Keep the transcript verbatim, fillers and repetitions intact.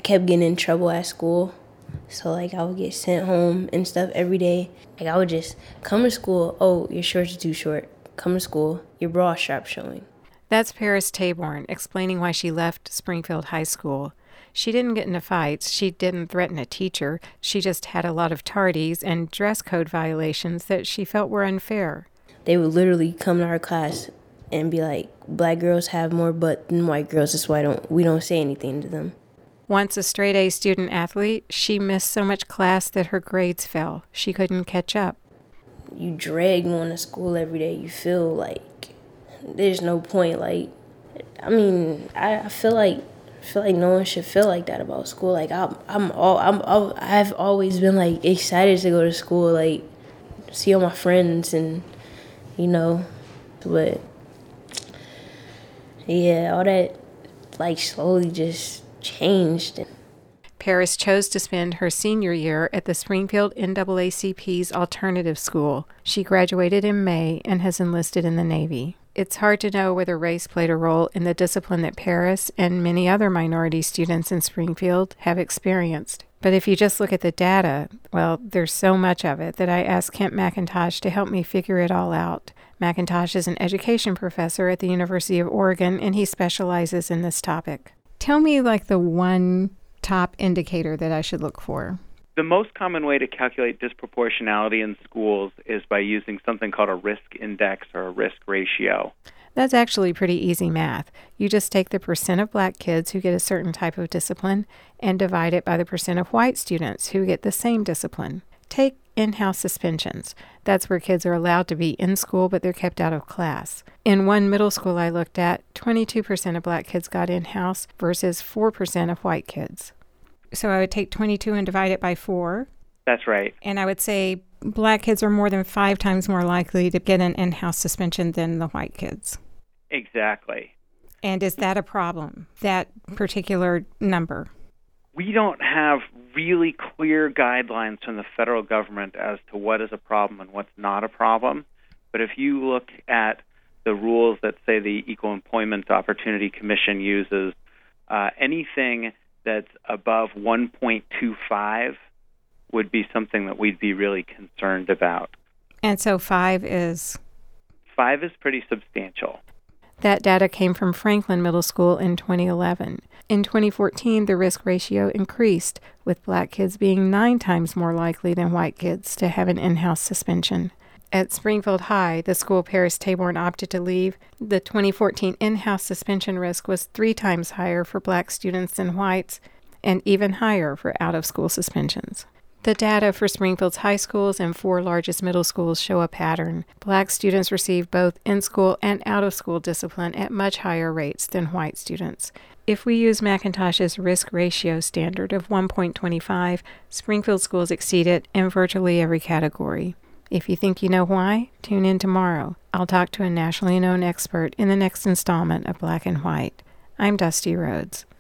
kept getting in trouble at school. So, like, I would get sent home and stuff every day. Like, I would just come to school, oh, your shorts are too short. Come to school, your bra strap showing. That's Paris Taborn explaining why she left Springfield High School. She didn't get into fights. She didn't threaten a teacher. She just had a lot of tardies and dress code violations that she felt were unfair. They would literally come to our class and be like, black girls have more butt than white girls. That's why don't we don't say anything to them. Once a straight-A student athlete, she missed so much class that her grades fell. She couldn't catch up. You drag going to school every day. You feel like there's no point. Like, I mean, I, I feel like I feel like no one should feel like that about school. Like, I'm, I'm all, I'm, all, I've always been like excited to go to school, like see all my friends, and you know, but yeah, all that like slowly just changed. Paris chose to spend her senior year at the Springfield N double A C P's alternative school. She graduated in May and has enlisted in the Navy. It's hard to know whether race played a role in the discipline that Paris and many other minority students in Springfield have experienced. But if you just look at the data, well, there's so much of it that I asked Kent McIntosh to help me figure it all out. McIntosh is an education professor at the University of Oregon, and he specializes in this topic. Tell me, like, the one top indicator that I should look for. The most common way to calculate disproportionality in schools is by using something called a risk index or a risk ratio. That's actually pretty easy math. You just take the percent of black kids who get a certain type of discipline and divide it by the percent of white students who get the same discipline. Take in-house suspensions. That's where kids are allowed to be in school, but they're kept out of class. In one middle school I looked at, twenty-two percent of black kids got in-house versus four percent of white kids. So I would take twenty-two and divide it by four. That's right. And I would say black kids are more than five times more likely to get an in-house suspension than the white kids. Exactly. And is that a problem, that particular number? We don't have really clear guidelines from the federal government as to what is a problem and what's not a problem. But if you look at the rules that, say, the Equal Employment Opportunity Commission uses, uh, anything that's above one point two five would be something that we'd be really concerned about. And so five is? Five is pretty substantial. That data came from Franklin Middle School in twenty eleven. In twenty fourteen, the risk ratio increased, with black kids being nine times more likely than white kids to have an in-house suspension. At Springfield High, the school Paris Taborn opted to leave, the twenty fourteen in-house suspension risk was three times higher for black students than whites, and even higher for out-of-school suspensions. The data for Springfield's high schools and four largest middle schools show a pattern. Black students receive both in-school and out-of-school discipline at much higher rates than white students. If we use McIntosh's risk ratio standard of one point two five, Springfield schools exceed it in virtually every category. If you think you know why, tune in tomorrow. I'll talk to a nationally known expert in the next installment of Black and White. I'm Dusty Rhodes.